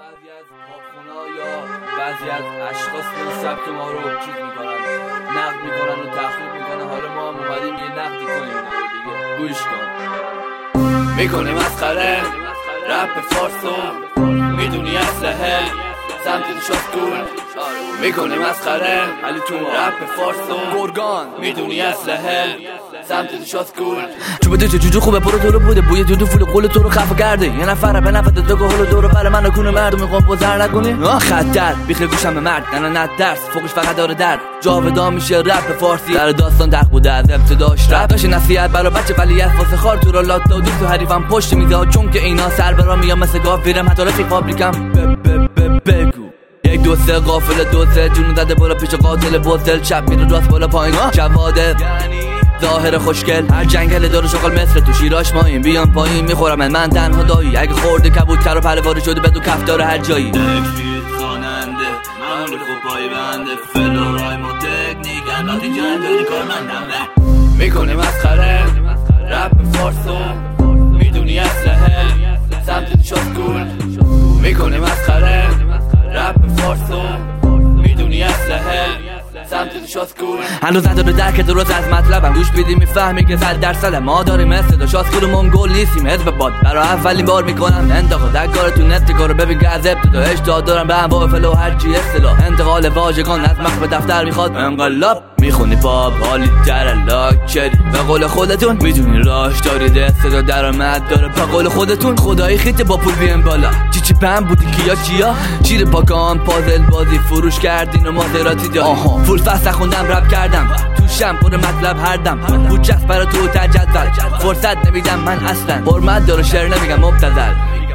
بعضی از پاپخونا یا بعضی از اشخاص به سبک ما رو چیز میکنن، نقد میکنن و تخریب میکنن. حالا ما هم اومدیم یه نقدی کنیم اینا رو دیگه. گوش کن. میکنه مسخره رپ فارسو، میدونی اسلحه سمت شاست گول. میکنه مسخره علی تو رپ فارسو گرگان، میدونی اسلحه سمت شاست گول. چوب تو جوجو خوبه پرو تو رو بوده، بوی دودو فول قول تو رو خفه کرده. یه نفره به نفت تو که حلو دور بر من کنه مردم میخوام بزر نکنی. خطر بیخره گوشم به مرد نه درس فوقش فقط داره درد. جاودان میشه رپ فارسی، در داستان دق بوده از ابتداش. رپ داشت نصیحت برا بچه ولی واسه خار تو رو لات دادی تو حریفم پشت میده ها، چون که اینا سر برام میام مثل گاف بیرم حتی رفیق فابریکم. بگو یک دو سه قافل دو سه جونو داده بالا پیش قاتل بوتل، چپ میره راست بالا پایین جواده ظاهر خوشگل. هر جنگل داره شغل مثل تو شیراش مایم، بیان پایین میخورم من تنها دایی. اگه خورده کبوتر و پلواری شده بدو کف داره هر جایی. تکفیر خواننده معمول خوب پای بنده، فلورای ما تکنیک اندازی جنداری کارمندم. میکنه مسخره رپ فارسو، میدونی اسلحه سمت شاست گول. میکنه مسخره رپ فارسو، میدونی اسلحه سمت شاست گول. هنوز نداره درک درست از مطلبم، گوش بیدی میفهمی که 100% ما داریم مثل شاست گول و منگول نیستیم. حزب باد برای اولین بار میکنم انتقاد در کارتون نتیگاه رو ببین که از ابتدا اشتاد دارم به انواع فلو هرچی اصطلاح. انتقال واژگان از مخ به دفتر میخواد انقلاب. میخونی پاپ حالی در لاک چری به قول خودتون، میدونی راش دارید استعدا درآمد داره به قول خودتون. خدایی خیت با پول بیان بالا چی پم بودی کیا چیا چیر پاکان پازل بازی فروش کردین و مازراتی داری. فول فست خوندم رپ کردم توشم پر مطلب هر دم بود جست برای تو تجدول. فرصت نمیدم من اصلا، حرمت داره شعر نمیگم مبتذل.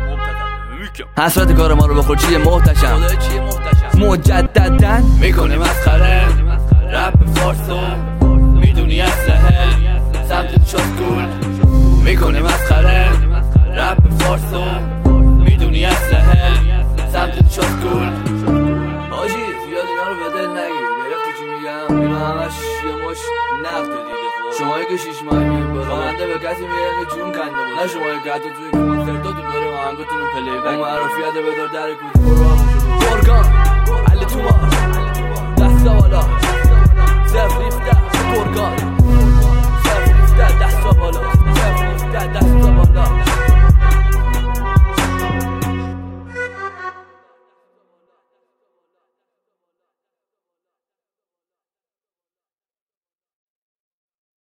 حسرت کار ما رو بخور چیه محتشم مجددن. میکنه مسخره رپ فارسو، میدونی اسلحه سمت شاست گول. میکنه مسخره رپ فارسو، میدونی اسلحه سمت شاست گول. آجی زیاد اینا رو به دل نگیر، گرفتی چی میگم؟ اینا همش یه مش نقد دیگه. خب شما که 6 ماه میگیم خواننده به کسی میگه جون کنده بود، نه شما که حتی توی کنسرتاتون داره آهنگاتون رو پلی بک معرفیت بدار در کوچه گرگان علی تومار دستا بالا زفریفته گرگان.